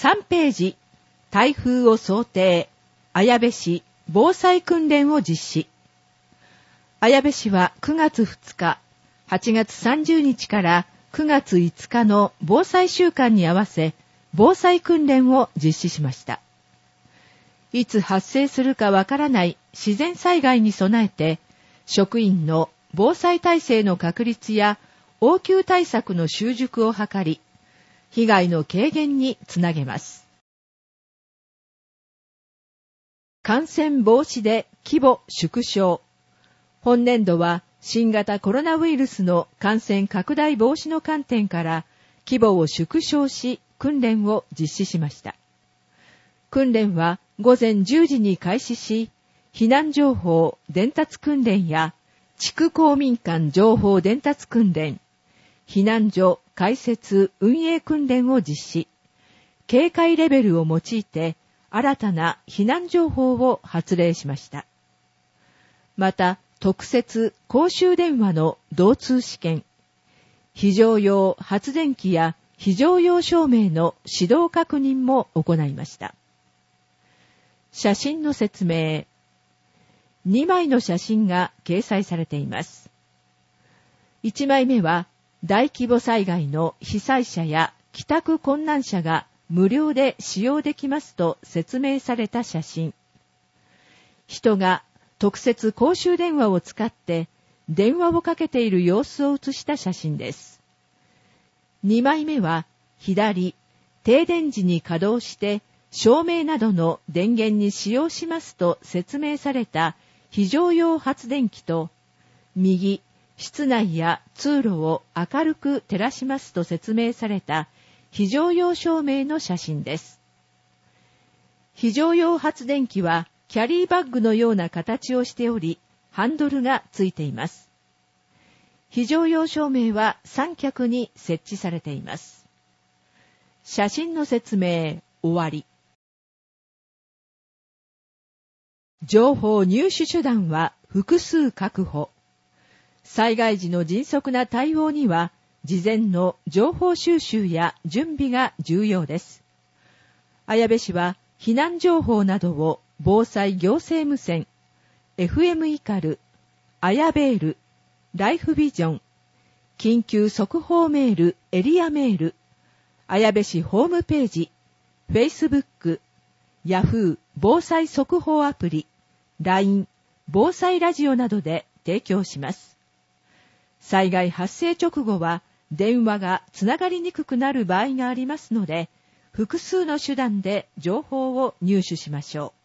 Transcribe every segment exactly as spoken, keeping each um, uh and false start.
さんページ、台風を想定、綾部市防災訓練を実施。綾部市はくがつふつか、はちがつさんじゅうにちからくがついつかの防災週間に合わせ、防災訓練を実施しました。いつ発生するかわからない自然災害に備えて、職員の防災体制の確立や応急対策の習熟を図り、被害の軽減につなげます。感染防止で規模縮小。本年度は新型コロナウイルスの感染拡大防止の観点から規模を縮小し訓練を実施しました。訓練はごぜんじゅうじに開始し、避難情報伝達訓練や地区公民館情報伝達訓練、避難所開設運営訓練を実施、警戒レベルを用いて新たな避難情報を発令しました。また、特設公衆電話の導通試験、非常用発電機や非常用照明の指導確認も行いました。写真の説明。にまいの写真が掲載されています。いちまいめは、大規模災害の被災者や帰宅困難者が無料で使用できますと説明された写真。人が特設公衆電話を使って電話をかけている様子を写した写真です。にまいめは、左、停電時に稼働して照明などの電源に使用しますと説明された非常用発電機と、右、室内や通路を明るく照らしますと説明された非常用照明の写真です。非常用発電機はキャリーバッグのような形をしており、ハンドルがついています。非常用照明は三脚に設置されています。写真の説明、終わり。情報入手手段は複数確保。災害時の迅速な対応には、事前の情報収集や準備が重要です。綾部市は、避難情報などを防災行政無線、エフエム イカル、アヤベール、ライフビジョン、緊急速報メール、エリアメール、綾部市ホームページ、フェイスブック、ヤフー防災速報アプリ、ライン、防災ラジオなどで提供します。災害発生直後は電話がつながりにくくなる場合がありますので、複数の手段で情報を入手しましょう。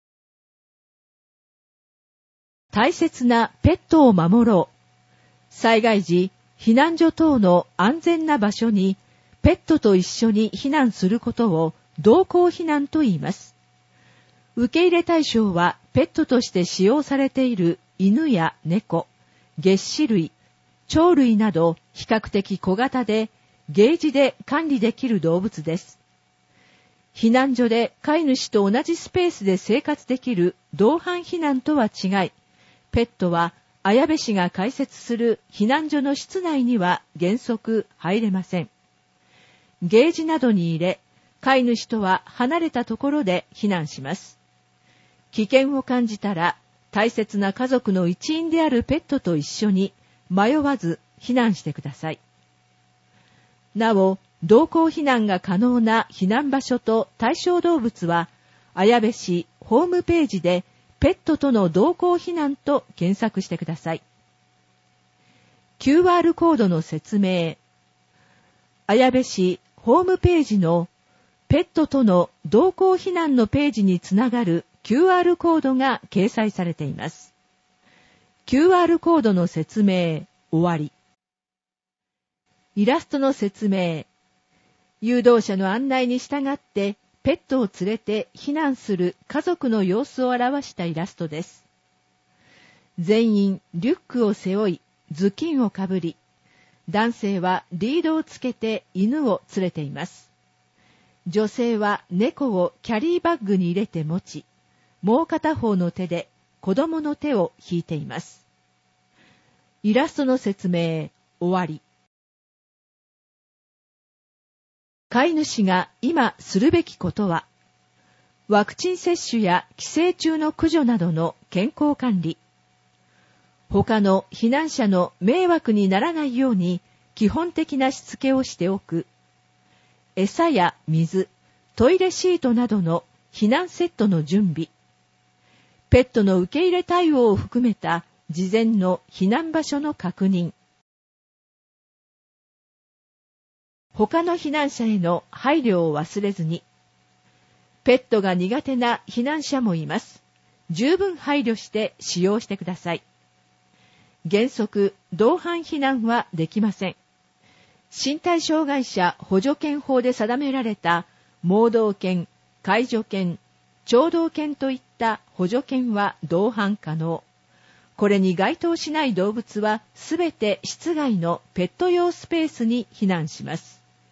大切なペットを守ろう。災害時、避難所等の安全な場所にペットと一緒に避難することを同行避難と言います。受け入れ対象はペットとして使用されている犬や猫、齧歯類、鳥類など比較的小型でゲージで管理できる動物です。避難所で飼い主と同じスペースで生活できる同伴避難とは違い、ペットは綾部市が開設する避難所の室内には原則入れません。ゲージなどに入れ、飼い主とは離れたところで避難します。危険を感じたら、大切な家族の一員であるペットと一緒に迷わず避難してください。なお、同行避難が可能な避難場所と対象動物は、綾部市ホームページでペットとの同行避難と検索してください。キューアール コードの説明。綾部市ホームページのペットとの同行避難のページにつながる キューアール コードが掲載されています。キューアール コードの説明、終わり。イラストの説明。誘導者の案内に従ってペットを連れて避難する家族の様子を表したイラストです。全員リュックを背負い、頭巾をかぶり、男性はリードをつけて犬を連れています。女性は猫をキャリーバッグに入れて持ち、もう片方の手で子供の手を引いています。イラストの説明、終わり。 飼い主が今するべきことは、ワクチン接種や寄生虫の駆除などの健康管理、他の避難者の迷惑にならないように基本的なしつけをしておく、餌や水、トイレシートなどの避難セットの準備、ペットの受け入れ対応を含めた事前の避難場所の確認、他の避難者への配慮を忘れずに、ペットが苦手な避難者もいます。十分配慮して使用してください。原則、同伴避難はできません。身体障害者補助犬法で定められた盲導犬、介助犬、聴導犬といった補助犬は同伴可能。これに該当しない動物はすべて室外のペット用スペースに避難します。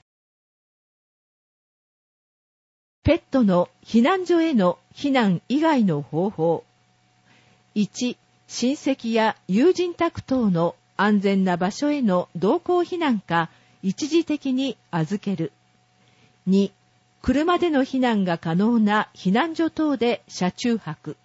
ペットの避難所への避難以外の方法。いち、親戚や友人宅等の安全な場所への同行避難か一時的に預ける。に、車での避難が可能な避難所等で車中泊。